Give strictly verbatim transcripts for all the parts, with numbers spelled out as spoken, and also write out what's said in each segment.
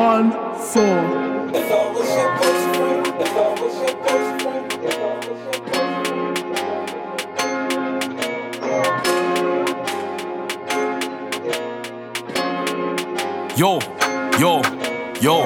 one, four. If I was your best friend, if I was your best friend, if I was your best friend. Yo, yo, yo.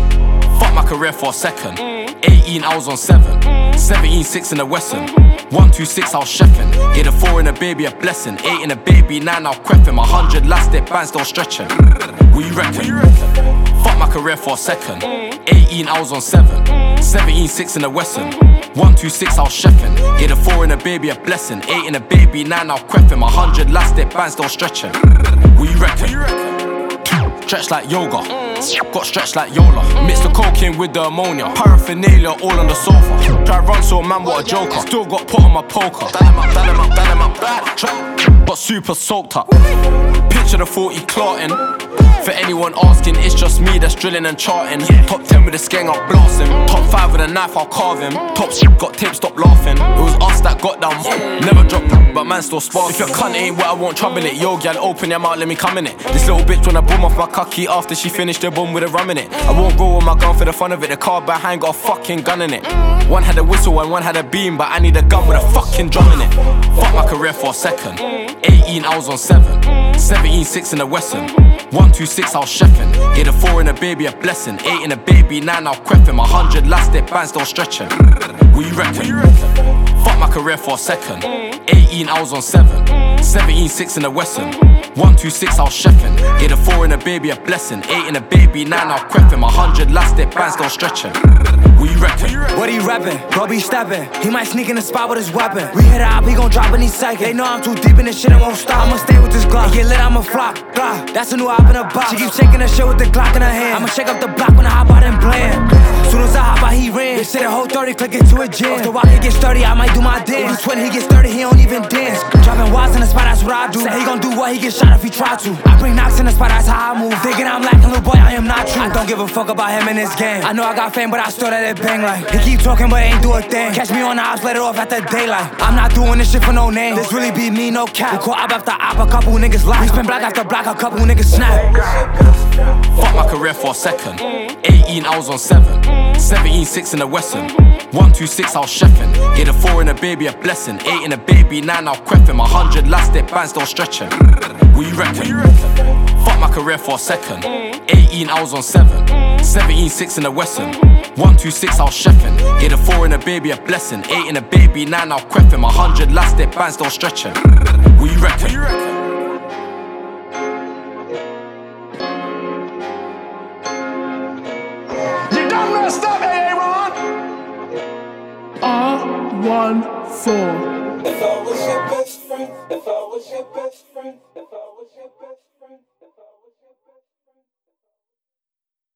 Fuck my career for a second. eighteen, I was on seven. seventeen, six in the Western. one two six, I was chefing. Get a four in a baby, a blessing. eight in a baby, nine, I was creffing. My hundred elastic band still stretching. What you reckon? Fuck my career for a second. eighteen, I was on seven. seventeen, six in the Western. one two six, I was chefing. Get a four in a baby, a blessing. eight in a baby, nine, I was creffing. My hundred elastic band still stretching. What you reckon? Stretch like yoga, got stretched like Yola. Mix the cocaine with the ammonia, paraphernalia all on the sofa. Try run so man, what a joker. Still got put on my poker. Done him up, done him up, done him up, bad. Got super soaked up. Picture the forty clotting. For anyone asking, it's just me that's drilling and charting. Top ten with the skeng, I'll blast him. Top five with a knife, I'll carve him. Top shit got tape, stop laughing. It was us that got down. Never dropped, but man still sparks. If your cunt ain't wet, I won't trouble it. Yo, gal, open your mouth, let me come in it. This little bitch wanna boom off my cocky after she finished the bomb with a rum in it. I won't roll with my gun for the fun of it. The car behind got a fucking gun in it. One had a whistle and one had a beam, but I need a gun with a fucking drum in it. Fuck my career for a second. eighteen, I was on seven. seventeen, six in the Western. one two six, I was chefing. Get a four in a baby, a blessing. eight in a baby, nine, I was creffing. My hundred elastic band still stretching. What you reckon? Fuck my career for a second. eighteen, I was on seven. seventeen, six in the Western. one two six, I was chefing. Get a four in a baby, a blessing. eight in a baby, nine, I was creffing. My hundred elastic band still stretching. What you reckon? What he rapping? Bro be stepping. He might sneak in the spot with his weapon. We hit it up, he gon' drop any second. They know I'm too deep in this shit, I won't stop. I'ma stay with this Glock. It get lit, I'ma flop. Glock. That's a new op in a box. She keep shaking the shit with the Glock in her hand. I'ma shake up the block when I hop out and bland. Soon as I hop out, he ran. They say the whole thirty, click it to a jam. If the walk, he gets thirty, I might do my dance. If he's twenty, he gets thirty, he don't even dance. Dropping watts in the spot, that's what I do. Say he gon' do what, he get shot if he try to. I bring knocks in the spot, that's how I move. Thinking I'm lacking, little boy, I am not true. I don't give a fuck about him in this game. I know I got fame, but I still let it bang like. He keep talking, but ain't do a thing. Catch me on the ops, let it off at the daylight. I'm not doing this shit for no name. This really be me, no cap. We call op after op, a couple niggas lie. We spin block after block, a couple niggas snap. Fuck my career for a second. eighteen, I was on seven. seventeen, six in the Western. one two six, I was chefing. Get a four in a baby, a blessing. eight in a baby, nine, I was creffing. My hundred elastic band still stretching. What you reckon? Fuck my career for a second. eighteen, I was on seven. seventeen, six in the Western. one two six, I was chefing. Get a four in a baby, a blessing. eight in a baby, nine, I was creffing. My hundred elastic band still stretching. What you reckon? R one, four. If I was your best friend, if I was your best friend.